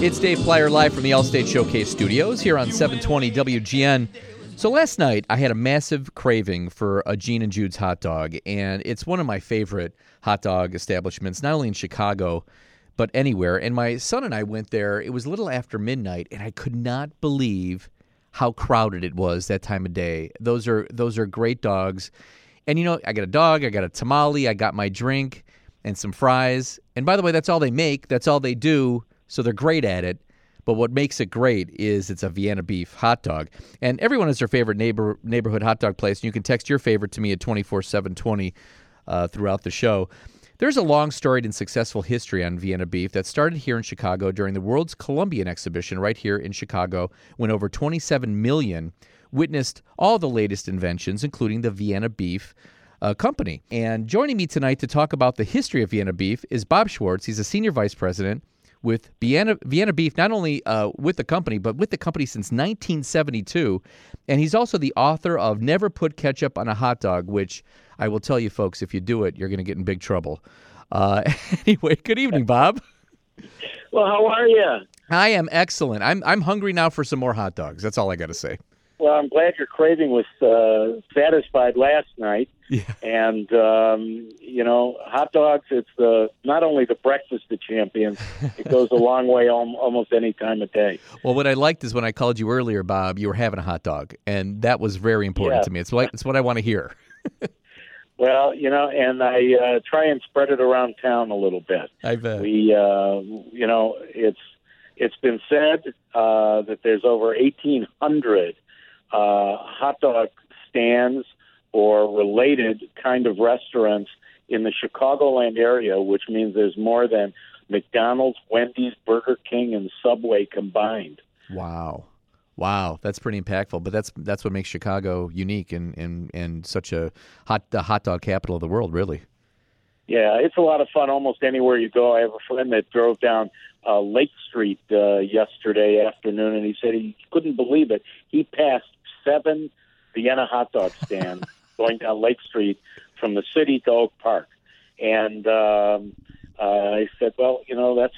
It's Dave Plyer live from the Allstate Showcase Studios here on 720 WGN. So last night I had a massive craving for a Gene and Jude's hot dog, and it's one of my favorite hot dog establishments, not only in Chicago, but anywhere. And my son and I went there. It was a little after midnight, and I could not believe how crowded it was that time of day. Those are great dogs. And, you know, I got a dog, I got a tamale, I got my drink, and some fries. And by the way, that's all they make. That's all they do. So they're great at it. But what makes it great is it's a Vienna beef hot dog. And everyone has their favorite neighborhood hot dog place. And you can text your favorite to me at 24720 throughout the show. There's a long, storied, and successful history on Vienna beef that started here in Chicago during the World's Columbian Exhibition right here in Chicago, when over 27 million witnessed all the latest inventions, including the Vienna beef company. And joining me tonight to talk about the history of Vienna beef is Bob Schwartz. He's a senior vice president with Vienna Beef, not only with the company, but with the company since 1972. And he's also the author of Never Put Ketchup on a Hot Dog, which I will tell you, folks, if you do it, you're going to get in big trouble. Anyway, good evening, Bob. Well, how are you? I am excellent. I'm hungry now for some more hot dogs. That's all I got to say. Well, I'm glad your craving was satisfied last night. Yeah. And, hot dogs, it's not only the breakfast of champions, it goes a long way almost any time of day. Well, what I liked is when I called you earlier, Bob, you were having a hot dog, and that was very important to me. It's what I want to hear. Well, and I try and spread it around town a little bit. I bet. It's been said that there's over 1,800 hot dog stands or related kind of restaurants in the Chicagoland area, which means there's more than McDonald's, Wendy's, Burger King, and Subway combined. Wow, that's pretty impactful. But that's what makes Chicago unique and such the hot dog capital of the world, really. Yeah, it's a lot of fun almost anywhere you go. I have a friend that drove down Lake Street yesterday afternoon, and he said he couldn't believe it. He passed 7 Vienna hot dog stands going down Lake Street from the city to Oak Park. And I said, well, that's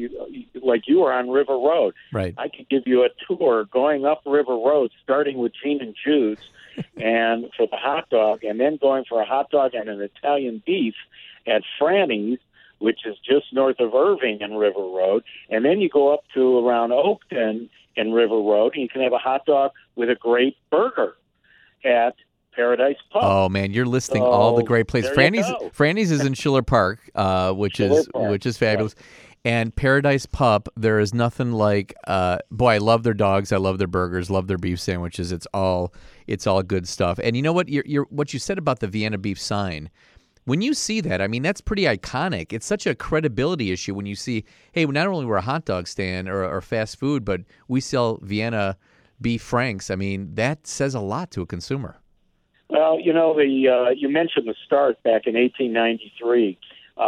like you were on River Road. Right. I could give you a tour going up River Road, starting with Gene and Jude's and for the hot dog, and then going for a hot dog and an Italian beef at Franny's, which is just north of Irving and River Road. And then you go up to around Oakton and River Road, and you can have a hot dog with a great burger at Paradise Pub. Oh man, you're listing all the great places. Franny's is in Schiller Park, which is fabulous. Yeah. And Paradise Pub, there is nothing like. I love their dogs. I love their burgers. Love their beef sandwiches. It's all good stuff. And you know what? What you said about the Vienna beef sign. When you see that, I mean, that's pretty iconic. It's such a credibility issue when you see, hey, not only we're a hot dog stand or fast food, but we sell Vienna beef franks. I mean, that says a lot to a consumer. Well, you mentioned the start back in 1893.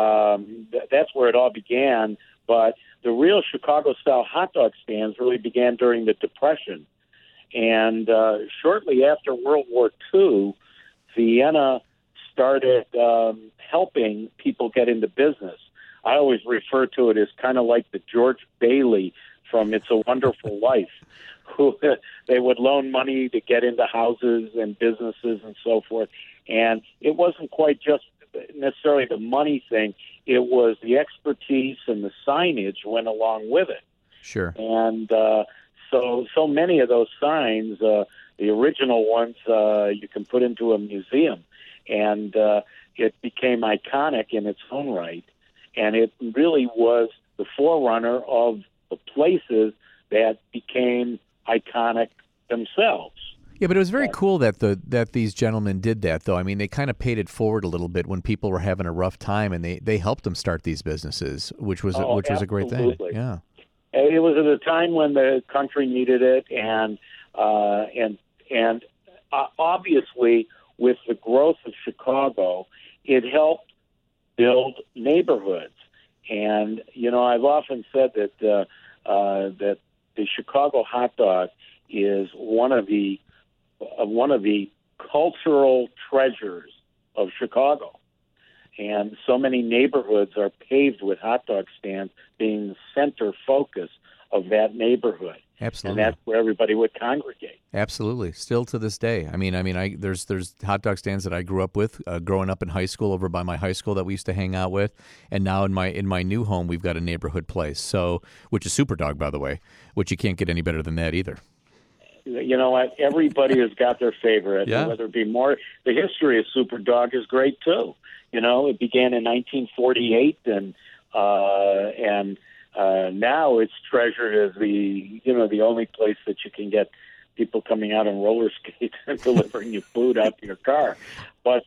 That's where it all began. But the real Chicago-style hot dog stands really began during the Depression. And shortly after World War II, Vienna started helping people get into business. I always refer to it as kind of like the George Bailey from It's a Wonderful Life, who they would loan money to get into houses and businesses and so forth. And it wasn't quite just necessarily the money thing. It was the expertise and the signage went along with it. Sure. And so many of those signs, the original ones, you can put into a museum. And it became iconic in its own right. And it really was the forerunner of the places that became iconic themselves. Yeah, but it was very cool that these gentlemen did that, though. I mean, they kind of paid it forward a little bit when people were having a rough time, and they helped them start these businesses, which was a great thing. Yeah, it was at a time when the country needed it, and obviously with the growth of Chicago, it helped build neighborhoods. And I've often said that that the Chicago hot dog is one of the cultural treasures of Chicago. And so many neighborhoods are paved with hot dog stands being the center focus of that neighborhood. Absolutely. And that's where everybody would congregate. Absolutely. Still to this day. There's hot dog stands that I grew up with, growing up in high school over by my high school that we used to hang out with, and now in my new home we've got a neighborhood place. So, which is Superdog, by the way, which you can't get any better than that either. You know what? Everybody has got their favorite. Yeah. Whether it be more, the history of Superdog is great too. You know, it began in 1948, and now it's treasured as the only place that you can get people coming out on roller skates and delivering you food out to your car. But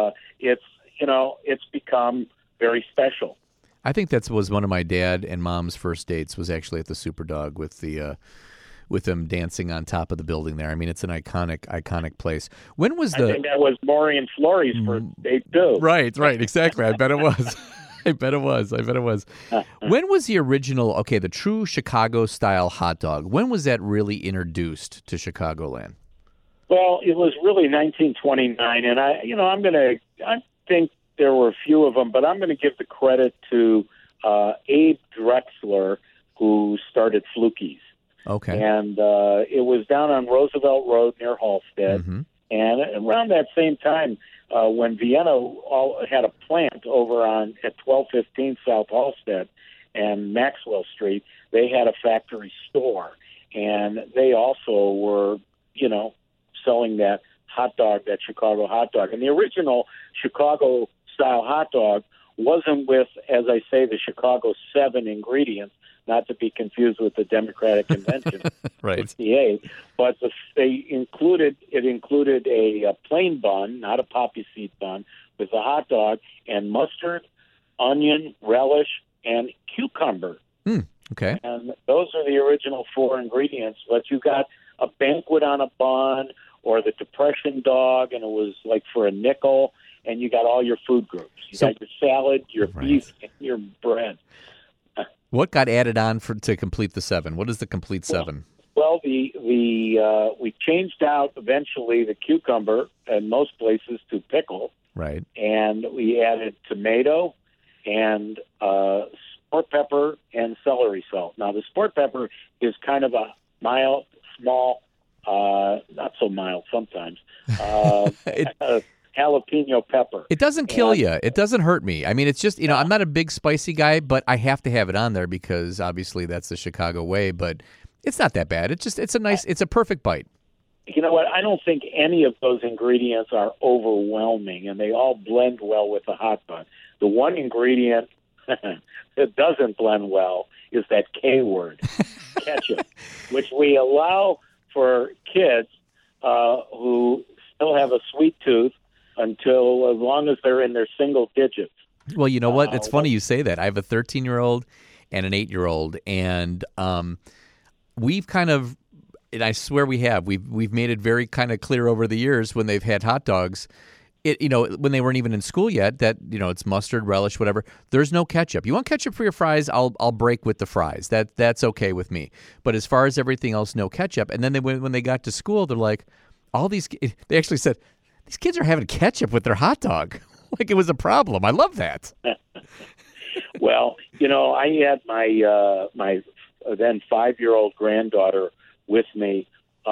it's become very special. I think that was one of my dad and mom's first dates was actually at the Superdog with them dancing on top of the building there. I mean, it's an iconic place. When was I think that was Maury and Florrie's first date too. Right, exactly. I bet it was. I bet it was. When was the original, the true Chicago-style hot dog, when was that really introduced to Chicagoland? Well, it was really 1929, and I think there were a few of them, but I'm going to give the credit to Abe Drexler, who started Fluky's. Okay. And it was down on Roosevelt Road near Halstead. Mm-hmm. And around that same time, when Vienna had a plant over at 1215 South Halstead and Maxwell Street, they had a factory store. And they also were, selling that hot dog, that Chicago hot dog. And the original Chicago-style hot dog wasn't with, as I say, the Chicago 7 ingredients, not to be confused with the Democratic Convention, right? 68. But it included a plain bun, not a poppy seed bun, with a hot dog and mustard, onion, relish, and cucumber. Okay. And those are the original 4 ingredients. But you got a banquet on a bun, or the Depression dog, and it was like for a nickel. And you got all your food groups. You got your salad, your beef, and your bread. What got added on to complete the 7? What is the complete 7? Well, we changed out eventually the cucumber in most places to pickle. Right. And we added tomato and sport pepper and celery salt. Now, the sport pepper is kind of a mild, small, not so mild sometimes, jalapeno pepper. It doesn't kill you. It doesn't hurt me. I mean, it's just, I'm not a big spicy guy, but I have to have it on there because obviously that's the Chicago way, but it's not that bad. It's a perfect bite. You know what? I don't think any of those ingredients are overwhelming, and they all blend well with the hot dog. The one ingredient that doesn't blend well is that K word, ketchup, which we allow for kids who still have a sweet tooth until as long as they're in their single digits. Well, you know what? It's funny you say that. I have a 13-year-old and an 8-year-old, and we've kind of, and I swear we've made it very kind of clear over the years when they've had hot dogs, when they weren't even in school yet, that it's mustard, relish, whatever. There's no ketchup. You want ketchup for your fries? I'll break with the fries. That's okay with me. But as far as everything else, no ketchup. And then when they got to school, they're like, they actually said, these kids are having ketchup with their hot dog. Like it was a problem. I love that. Well, I had my then 5-year-old granddaughter with me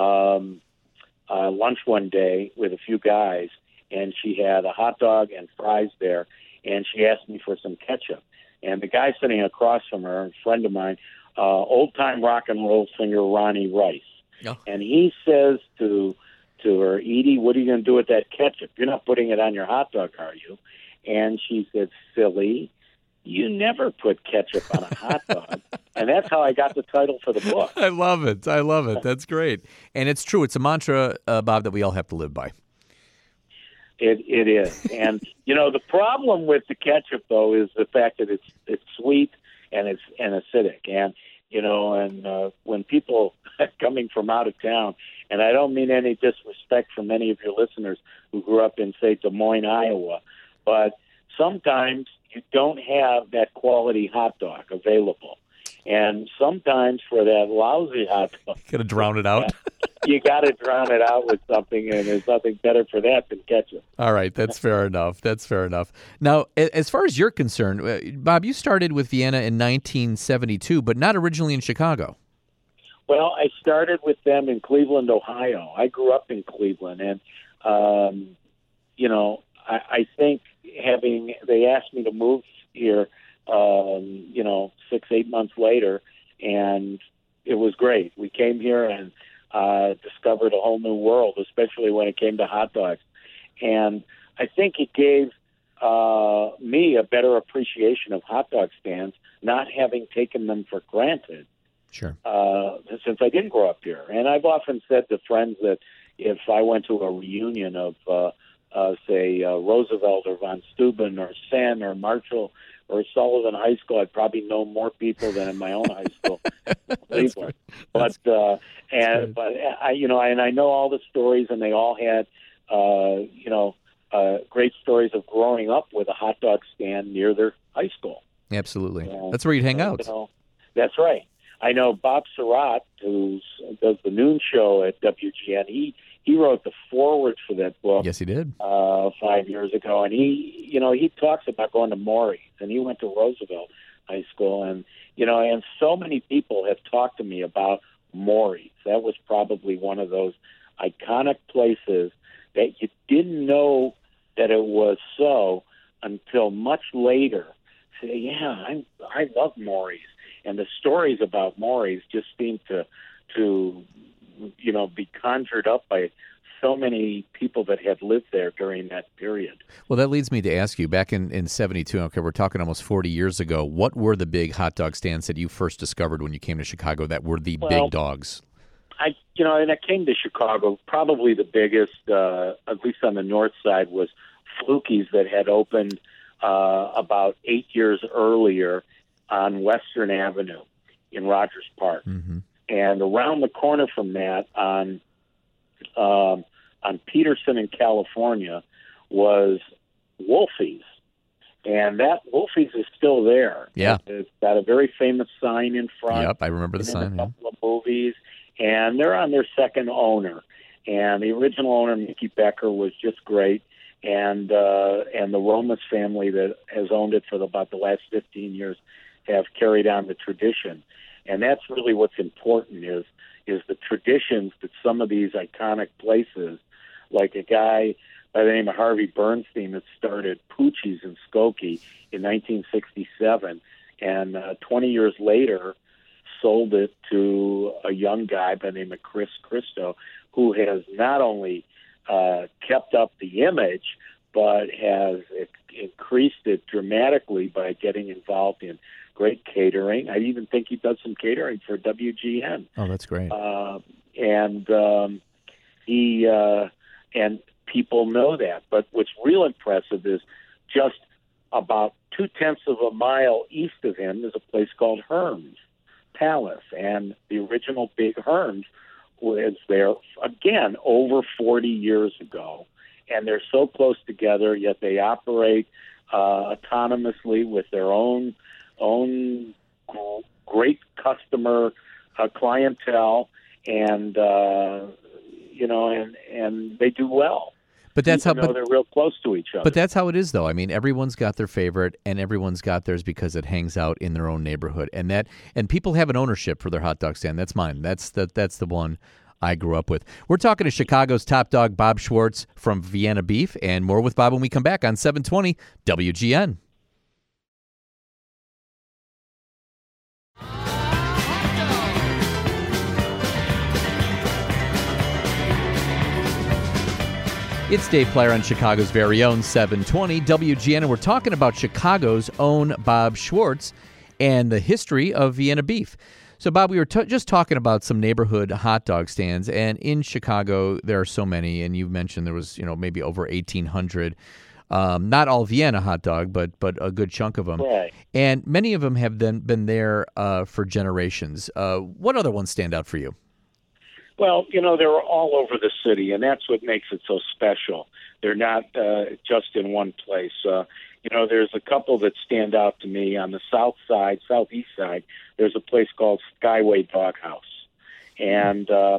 lunch one day with a few guys, and she had a hot dog and fries there, and she asked me for some ketchup. And the guy sitting across from her, a friend of mine, old-time rock and roll singer Ronnie Rice, and he says to her, Edie, what are you going to do with that ketchup? You're not putting it on your hot dog, are you? And she said, silly, you never put ketchup on a hot dog. And that's how I got the title for the book. I love it. That's great. And it's true. It's a mantra, Bob, that we all have to live by. It is. And, the problem with the ketchup, though, is the fact that it's sweet and it's acidic. And, when people coming from out of town, and I don't mean any disrespect for many of your listeners who grew up in, say, Des Moines, Iowa, but sometimes you don't have that quality hot dog available. And sometimes for that lousy hot dog, got to drown it out. you got to drown it out with something, and there's nothing better for that than ketchup. All right, that's fair enough. That's fair enough. Now, as far as you're concerned, Bob, you started with Vienna in 1972, but not originally in Chicago. Well, I started with them in Cleveland, Ohio. I grew up in Cleveland, and I think they asked me to move here, 6-8 months later, and it was great. We came here and discovered a whole new world, especially when it came to hot dogs. And I think it gave me a better appreciation of hot dog stands, not having taken them for granted. Sure. Since I didn't grow up here. And I've often said to friends that if I went to a reunion of, Roosevelt or Von Steuben or Senn or Marshall or Sullivan High School, I'd probably know more people than in my own high school, Cleveland. But I know all the stories, and they all had, great stories of growing up with a hot dog stand near their high school. Absolutely. That's where you'd hang out. That's right. I know Bob Surratt, who does the noon show at WGN. He wrote the foreword for that book. Yes, he did. 5 years ago, and he talks about going to Maury's, and he went to Roosevelt High School, and so many people have talked to me about Maury's. That was probably one of those iconic places that you didn't know that it was so until much later. Say, yeah, I love Maury's. And the stories about Maury's just seem to be conjured up by so many people that had lived there during that period. Well, that leads me to ask you, back in 72, okay, we're talking almost 40 years ago, what were the big hot dog stands that you first discovered when you came to Chicago that were the big dogs? I came to Chicago, probably the biggest, at least on the north side, was Fluky's that had opened about 8 years earlier on Western Avenue in Rogers Park. Mm-hmm. And around the corner from that on Peterson in California was Wolfie's. And that Wolfie's is still there. Yeah. It's got a very famous sign in front. Yep, I remember the sign. A couple of movies. And they're on their second owner. And the original owner, Mickey Becker, was just great. And the Romas family that has owned it for about the last 15 years have carried on the tradition. And that's really what's important is the traditions that some of these iconic places, like a guy by the name of Harvey Bernstein that started Poochie's in Skokie in 1967, and 20 years later sold it to a young guy by the name of Chris Christo, who has not only kept up the image, but has increased it dramatically by getting involved in great catering. I even think he does some catering for WGN. Oh, that's great. And people know that. But what's real impressive is just about 0.2 of a mile east of him is a place called Herms Palace, and the original Big Herms was there again over 40 years ago. And they're so close together, yet they operate autonomously with their own great customer clientele, and they do well. But that's how they're real close to each other. But that's how it is, though. I mean, everyone's got their favorite, and everyone's got theirs because it hangs out in their own neighborhood, and people have an ownership for their hot dog stand. That's mine. That's the one I grew up with. We're talking to Chicago's top dog, Bob Schwartz from Vienna Beef, and more with Bob when we come back on 720 WGN. It's Dave Player on Chicago's very own 720 WGN, and we're talking about Chicago's own Bob Schwartz and the history of Vienna Beef. So, Bob, we were just talking about some neighborhood hot dog stands, and in Chicago there are so many, and you mentioned there was, maybe over 1,800. Not all Vienna hot dog, but a good chunk of them. Right. And many of them have been there for generations. What other ones stand out for you? Well, they're all over the city, and that's what makes it so special. They're not just in one place. There's a couple that stand out to me on the southeast side. There's a place called Skyway Doghouse. And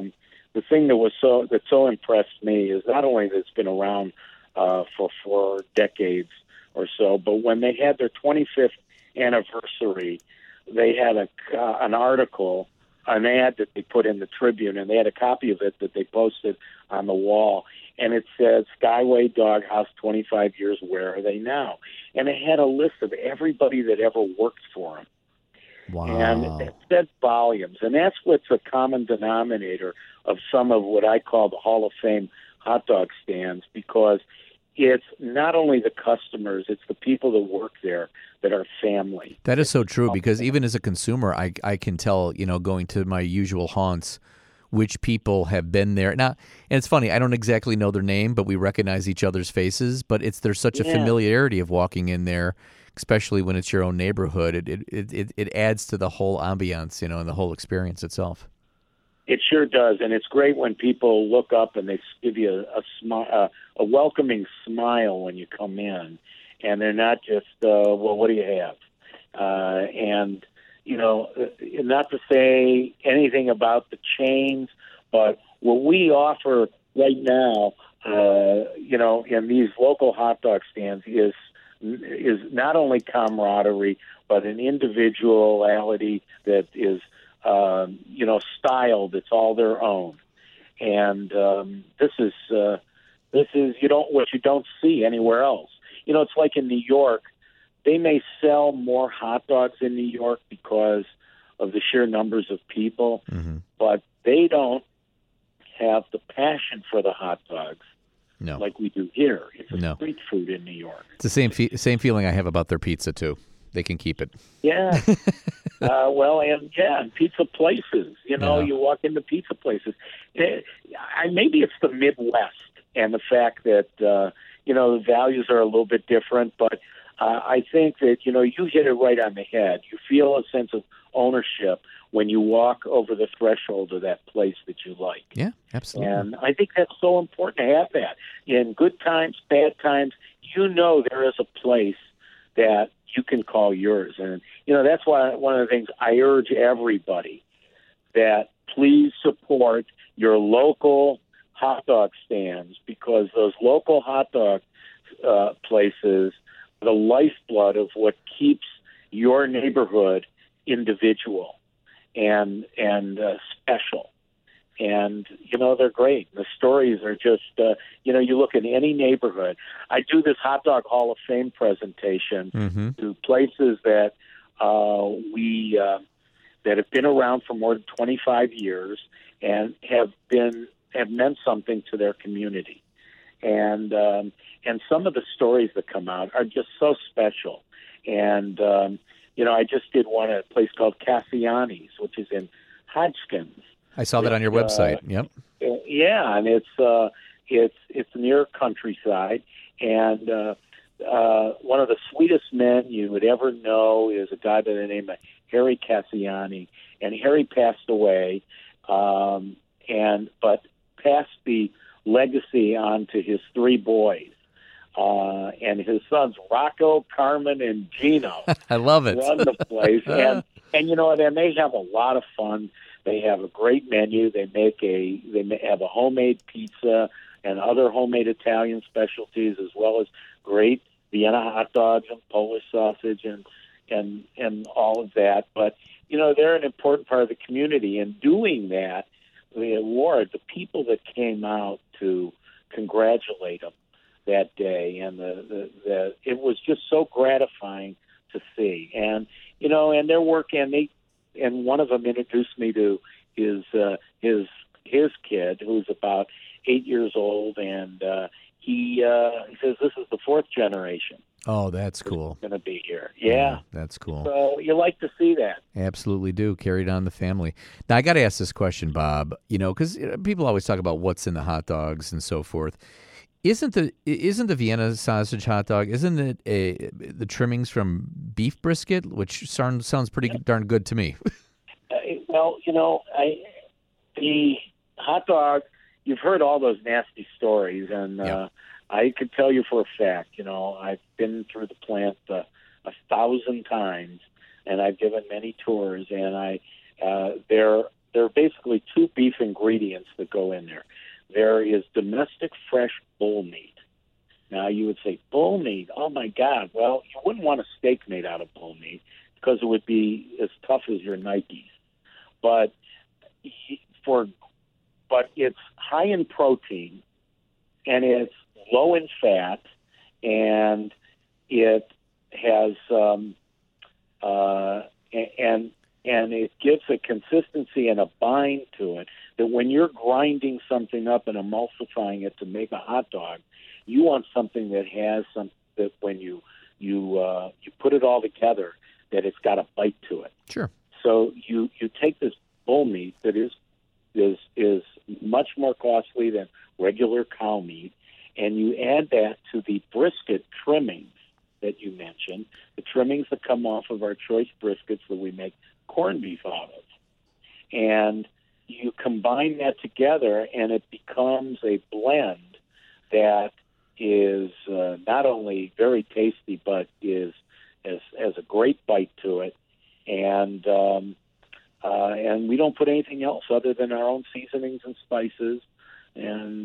the thing that so impressed me is not only that it's been around for decades or so, but when they had their 25th anniversary, they had an article, an ad that they put in the Tribune, and they had a copy of it that they posted on the wall, and it said, Skyway Doghouse, 25 years, where are they now? And it had a list of everybody that ever worked for them. Wow. And it said volumes. And that's what's a common denominator of some of what I call the Hall of Fame hot dog stands, because it's not only the customers, it's the people that work there that are family. That is so true, because even as a consumer, I can tell, going to my usual haunts, which people have been there. Now, and it's funny, I don't exactly know their name, but we recognize each other's faces. But there's such a familiarity of walking in there, especially when it's your own neighborhood. It adds to the whole ambiance, and the whole experience itself. It sure does, and it's great when people look up and they give you a welcoming smile when you come in, and they're not just, well, what do you have? And not to say anything about the chains, but what we offer right now, in these local hot dog stands is not only camaraderie, but an individuality that is, style that's all their own. And this is what you don't see anywhere else. It's like in New York. They may sell more hot dogs in New York because of the sheer numbers of people, but they don't have the passion for the hot dogs like we do here. It's a street food in New York. It's the same feeling I have about their pizza, too. They can keep it. Yeah. And pizza places. You walk into pizza places. Maybe it's the Midwest and the fact that, the values are a little bit different, but I think that, you hit it right on the head. You feel a sense of ownership when you walk over the threshold of that place that you like. Yeah, absolutely. And I think that's so important to have that. In good times, bad times, there is a place that you can call yours. And, that's why one of the things I urge everybody, that please support your local hot dog stands, because those local hot dog places are the lifeblood of what keeps your neighborhood individual and special. And, they're great. The stories are just, you look in any neighborhood. I do this Hot Dog Hall of Fame presentation to places that that have been around for more than 25 years and have meant something to their community. And some of the stories that come out are just so special. And, I just did one at a place called Cassiani's, which is in Hodgkins. I saw that on your website. Yep. Yeah, and it's near countryside, and one of the sweetest men you would ever know is a guy by the name of Harry Cassiani, and Harry passed away, but passed the legacy on to his three boys. And his sons, Rocco, Carmen, and Gino. I love it. Run the place. and they have a lot of fun. They have a great menu. They have a homemade pizza and other homemade Italian specialties, as well as great Vienna hot dogs and Polish sausage and all of that. But, they're an important part of the community. And doing that, the award, the people that came out to congratulate them that day, and it was just so gratifying to see. And, and their work, and one of them introduced me to his kid, who's about 8 years old, and he says this is the fourth generation. Oh, that's cool. Going to be here. Yeah, that's cool. So you like to see that. Absolutely do. Carried on the family. Now, I got to ask this question, Bob, because people always talk about what's in the hot dogs and so forth. Isn't the Vienna sausage hot dog, isn't it the trimmings from beef brisket, which sounds pretty darn good to me? Well, the hot dog, you've heard all those nasty stories, and I could tell you for a fact, I've been through the plant 1,000 times, and I've given many tours, and they're there are basically two beef ingredients that go in there. There is domestic fresh bull meat. Now, you would say, bull meat, oh, my God. Well, you wouldn't want a steak made out of bull meat because it would be as tough as your Nikes. But it's high in protein, and it's low in fat, and it has and it gives a consistency and a bind to it that when you're grinding something up and emulsifying it to make a hot dog, you want something that has some that when you put it all together, that it's got a bite to it. Sure. So you take this bull meat that is much more costly than regular cow meat, and you add that to the brisket trimmings that you mentioned, the trimmings that come off of our choice briskets that we make corned beef out of. And you combine that together, and it becomes a blend that is not only very tasty, but has a great bite to it. And we don't put anything else other than our own seasonings and spices. And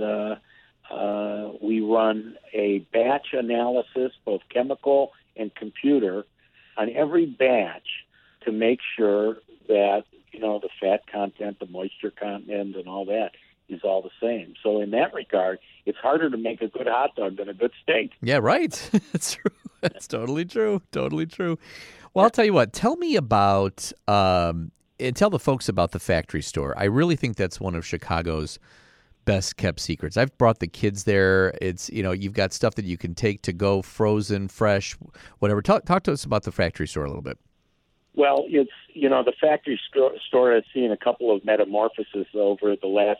we run a batch analysis, both chemical and computer, on every batch to make sure that, the fat content, the moisture content, and all that is all the same. So in that regard, it's harder to make a good hot dog than a good steak. Yeah, right. That's true. That's totally true. Totally true. Well, I'll tell you what. Tell me about, and tell the folks about the factory store. I really think that's one of Chicago's best kept secrets. I've brought the kids there. It's, you've got stuff that you can take to go, frozen, fresh, whatever. Talk to us about the factory store a little bit. Well, it's, the factory store has seen a couple of metamorphoses over the last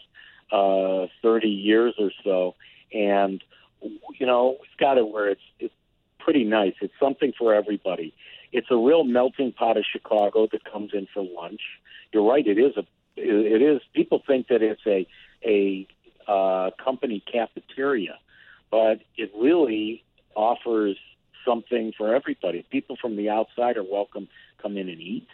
30 years or so. And, we've got it where it's pretty nice. It's something for everybody. It's a real melting pot of Chicago that comes in for lunch. You're right. It is. People think that it's a company cafeteria, but it really offers something for everybody. People from the outside are welcome come in and eat.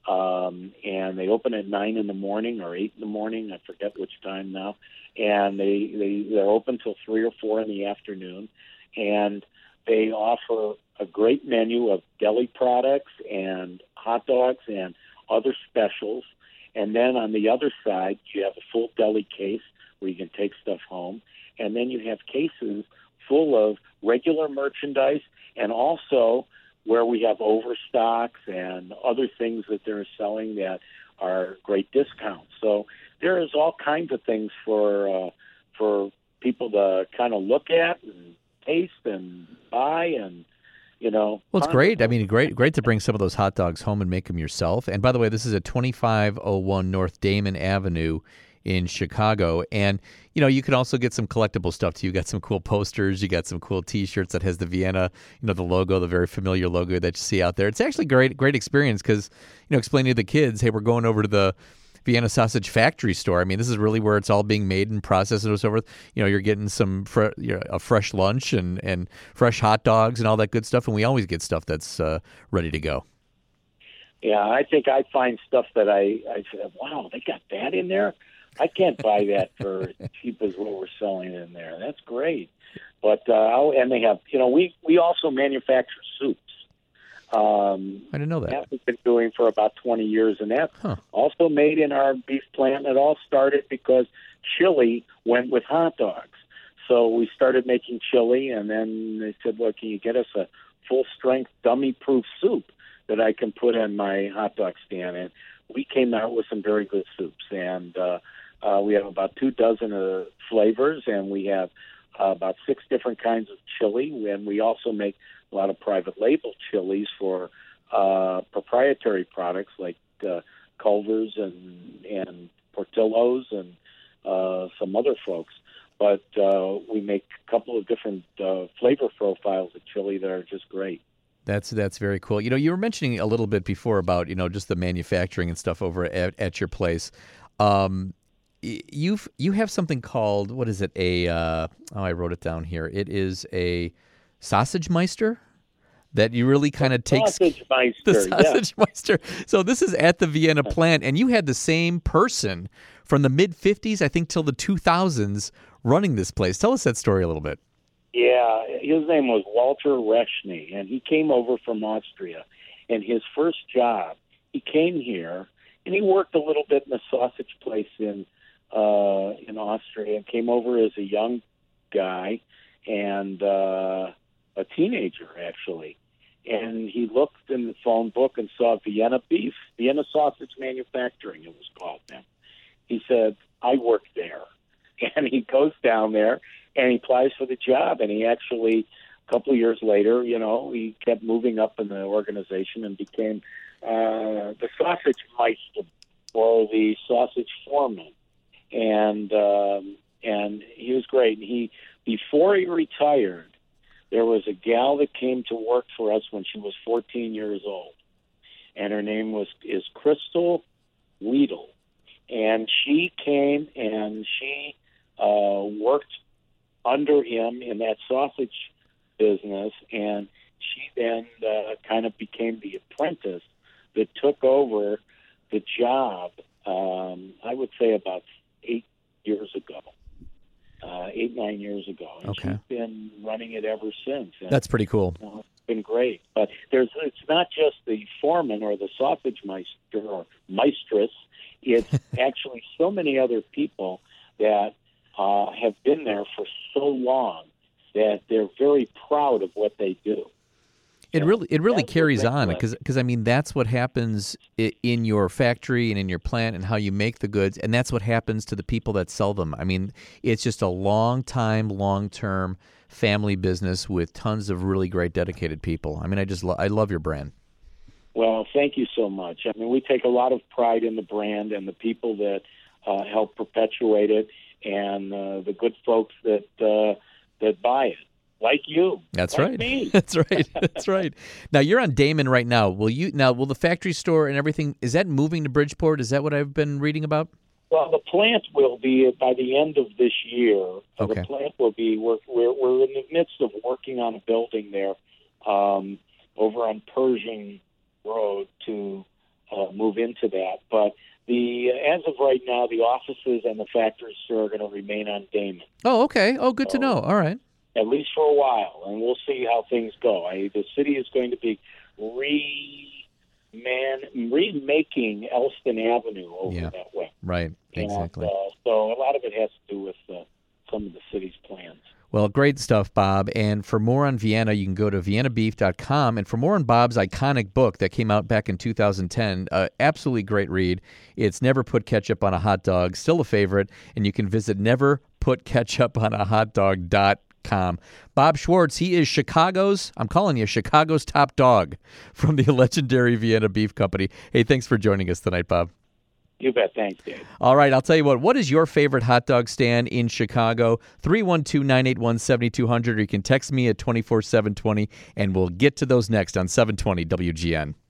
And they open at 9 in the morning or 8 in the morning. I forget which time now. And they're open till 3 or 4 in the afternoon. And they offer a great menu of deli products and hot dogs and other specials. And then on the other side, you have a full deli case where you can take stuff home. And then you have cases full of regular merchandise and also where we have overstocks and other things that they're selling that are great discounts. So there is all kinds of things for people to kind of look at and taste and buy and, Well, it's great. I mean, great to bring some of those hot dogs home and make them yourself. And by the way, this is at 2501 North Damon Avenue in Chicago. And, you can also get some collectible stuff too. You got some cool posters. You got some cool T-shirts that has the Vienna, the logo, the very familiar logo that you see out there. It's actually great experience because, explaining to the kids, hey, we're going over to the Vienna Sausage Factory store. I mean, this is really where it's all being made and processed and so forth. You're getting some a fresh lunch and fresh hot dogs and all that good stuff. And we always get stuff that's ready to go. Yeah, I think I find stuff that I said, wow, they got that in there? I can't buy that for as cheap as what we're selling in there. That's great. But, and they have, we also manufacture soups. I didn't know that. That we've been doing for about 20 years, and that's also made in our beef plant. It all started because chili went with hot dogs. So we started making chili, and then they said, well, can you get us a full-strength, dummy-proof soup that I can put in my hot dog stand? And we came out with some very good soups, and we have about 24 flavors, and we have about 6 different kinds of chili, and we also make a lot of private label chilies for proprietary products like Culver's and Portillo's and some other folks. But we make a couple of different flavor profiles of chili that are just great. That's very cool. You were mentioning a little bit before about, just the manufacturing and stuff over at your place. You have something called, what is it? I wrote it down here. It is a Sausage Meister that you really kind of take Sausage Meister. the Sausage Meister. So this is at the Vienna plant, and you had the same person from the mid-'50s, I think, till the 2000s running this place. Tell us that story a little bit. Yeah, his name was Walter Reschny, and he came over from Austria. And his first job, he came here, and he worked a little bit in a sausage place in Austria, and came over as a young guy and a teenager, actually. And he looked in the phone book and saw Vienna Beef, Vienna Sausage Manufacturing, it was called then. He said, I work there. And he goes down there, and he applies for the job. And he actually, a couple of years later, he kept moving up in the organization and became the Sausage Meister, or the sausage foreman. And he was great. And before he retired, there was a gal that came to work for us when she was 14 years old, and her name is Crystal Weedle. And she came and she worked under him in that sausage business, and she then kind of became the apprentice that took over the job, I would say about 8 years ago. 9 years ago. And Okay. She's been running it ever since. And, That's pretty cool. it's been great. But it's not just the foreman or the sausage meister or meistress. It's actually so many other people that have been there for so long that they're very proud of what they do. It really That's carries what on they do. because I mean that's what happens in your factory and in your plant and how you make the goods, and that's what happens to the people that sell them. I mean, it's just a long-term family business with tons of really great dedicated people. I mean, I love your brand. Well, thank you so much. I mean, we take a lot of pride in the brand and the people that help perpetuate it, and the good folks that buy it. Like you. That's like right. Me. That's right. That's right. Now you're on Damon right now. Will the factory store and everything, is that moving to Bridgeport? Is that what I've been reading about? Well, the plant will be by the end of this year. Okay. The plant will be. We're in the midst of working on a building there, over on Pershing Road to move into that. But as of right now, the offices and the factory store are going to remain on Damon. Oh, okay. Oh, good to know. All right. At least for a while, and we'll see how things go. The city is going to be remaking Elston Avenue over that way. Right. Exactly. And, so a lot of it has to do with some of the city's plans. Well, great stuff, Bob. And for more on Vienna, you can go to viennabeef.com. And for more on Bob's iconic book that came out back in 2010, absolutely great read. It's Never Put Ketchup on a Hot Dog, still a favorite. And you can visit neverputketchuponahotdog.com. Bob Schwartz, he is Chicago's top dog from the legendary Vienna Beef Company. Hey, thanks for joining us tonight, Bob. You bet. Thanks, Dave. All right, I'll tell you what is your favorite hot dog stand in Chicago? 312-981-7200, or you can text me at 24720, and we'll get to those next on 720 WGN.